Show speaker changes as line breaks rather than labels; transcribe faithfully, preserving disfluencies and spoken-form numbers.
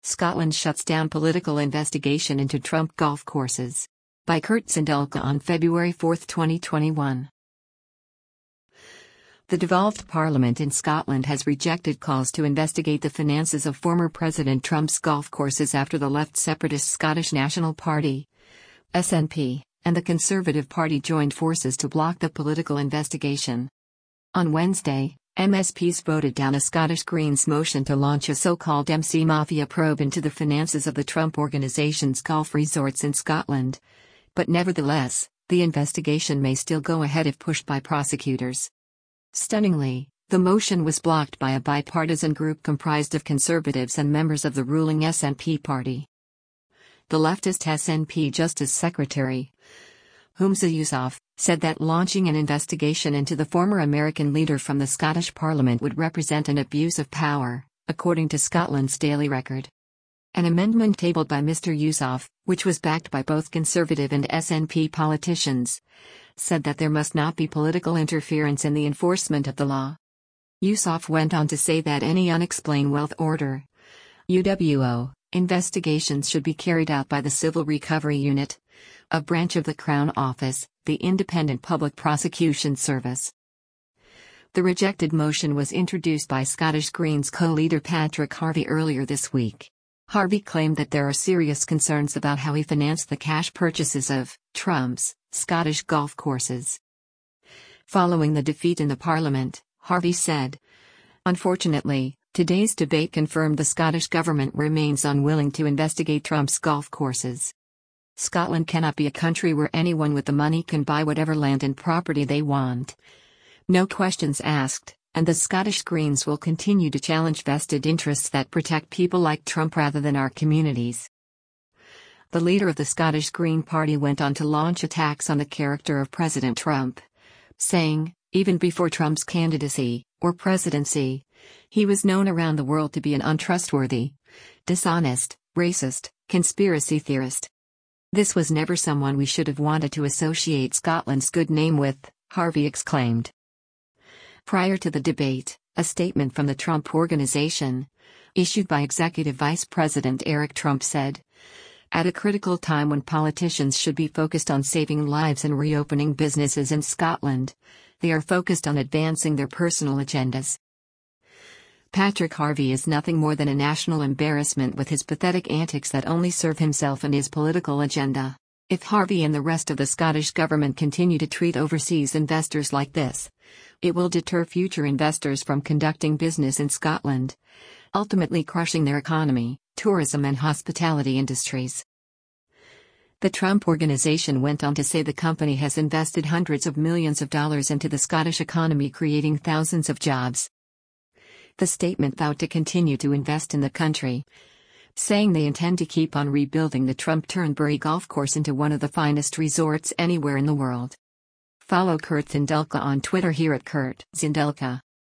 Scotland shuts down political investigation into Trump golf courses. By Kurt Zindulka on February fourth, twenty twenty-one. The devolved parliament in Scotland has rejected calls to investigate the finances of former President Trump's golf courses after the left separatist Scottish National Party, S N P, and the Conservative Party joined forces to block the political investigation. On Wednesday, M S Ps voted down a Scottish Greens motion to launch a so-called M C Mafia probe into the finances of the Trump Organisation's golf resorts in Scotland. But nevertheless, the investigation may still go ahead if pushed by prosecutors. Stunningly, the motion was blocked by a bipartisan group comprised of conservatives and members of the ruling S N P party. The leftist S N P Justice Secretary, Humza Yousaf, said that launching an investigation into the former American leader from the Scottish Parliament would represent an abuse of power, according to Scotland's Daily Record. An amendment tabled by Mister Yousaf, which was backed by both Conservative and S N P politicians, said that there must not be political interference in the enforcement of the law. Yousaf went on to say that any unexplained wealth order U W O investigations should be carried out by the Civil Recovery Unit, a branch of the Crown Office, the Independent Public Prosecution Service. The rejected motion was introduced by Scottish Greens co-leader Patrick Harvie earlier this week. Harvie claimed that there are serious concerns about how he financed the cash purchases of Trump's Scottish golf courses. Following the defeat in the Parliament, Harvie said, "Unfortunately, today's debate confirmed the Scottish government remains unwilling to investigate Trump's golf courses. Scotland cannot be a country where anyone with the money can buy whatever land and property they want. No questions asked, and the Scottish Greens will continue to challenge vested interests that protect people like Trump rather than our communities." The leader of the Scottish Green Party went on to launch attacks on the character of President Trump, saying, even before Trump's candidacy, or presidency, he was known around the world to be an untrustworthy, dishonest, racist, conspiracy theorist. "This was never someone we should have wanted to associate Scotland's good name with," Harvie exclaimed. Prior to the debate, a statement from the Trump Organization, issued by Executive Vice President Eric Trump said, "At a critical time when politicians should be focused on saving lives and reopening businesses in Scotland, they are focused on advancing their personal agendas." Patrick Harvie is nothing more than a national embarrassment with his pathetic antics that only serve himself and his political agenda. If Harvie and the rest of the Scottish government continue to treat overseas investors like this, it will deter future investors from conducting business in Scotland, ultimately crushing their economy, tourism and hospitality industries. The Trump Organization went on to say the company has invested hundreds of millions of dollars into the Scottish economy, creating thousands of jobs. The statement vowed to continue to invest in the country, saying they intend to keep on rebuilding the Trump Turnberry golf course into one of the finest resorts anywhere in the world. Follow Kurt Zindulka on Twitter here at Kurt Zindulka.